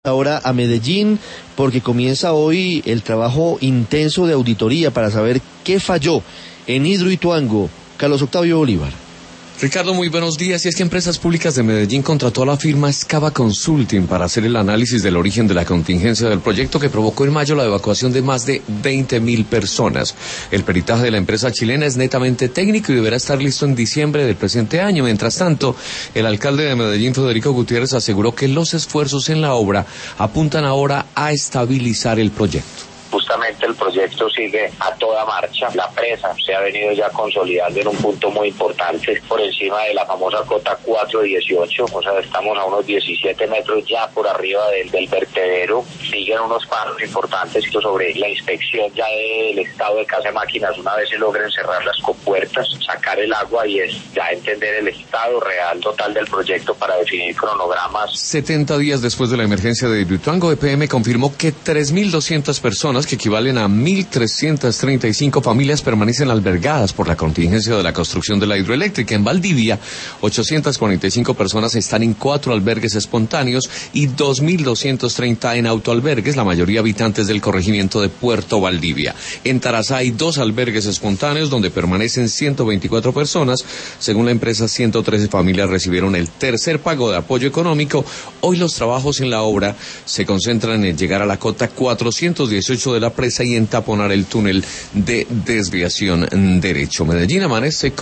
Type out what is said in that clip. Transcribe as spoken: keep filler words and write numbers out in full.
Ahora a Medellín, porque comienza hoy el trabajo intenso de auditoría para saber qué falló en Hidroituango. Carlos Octavio Bolívar. Ricardo, muy buenos días. Y es que Empresas Públicas de Medellín contrató a la firma Scava Consulting para hacer el análisis del origen de la contingencia del proyecto que provocó en mayo la evacuación de más de veinte mil personas. El peritaje de la empresa chilena es netamente técnico y deberá estar listo en diciembre del presente año. Mientras tanto, el alcalde de Medellín, Federico Gutiérrez, aseguró que los esfuerzos en la obra apuntan ahora a estabilizar el proyecto. Justamente el proyecto sigue a toda marcha. La presa se ha venido ya consolidando en un punto muy importante por encima de la famosa cota cuatro dieciocho, o sea, estamos a unos diecisiete metros ya por arriba del, del vertedero. Siguen unos paros importantes sobre la inspección ya del estado de casa de máquinas una vez se logren cerrar las compuertas, sacar el agua y es ya entender el estado real total del proyecto para definir cronogramas. setenta días después de la emergencia de Hidroituango, E P M confirmó que tres mil doscientas personas, que equivalen a mil trescientas treinta y cinco familias, permanecen albergadas por la contingencia de la construcción de la hidroeléctrica. En Valdivia, ochocientas cuarenta y cinco personas están en cuatro albergues espontáneos y dos mil doscientos treinta en autoalbergues, la mayoría habitantes del corregimiento de Puerto Valdivia. En Tarazá hay dos albergues espontáneos donde permanecen ciento veinticuatro personas. Según la empresa, ciento trece familias recibieron el tercer pago de apoyo económico. Hoy los trabajos en la obra se concentran en llegar a la cota cuatrocientos dieciocho de la presa y entaponar el túnel de desviación derecho. Medellín amanece con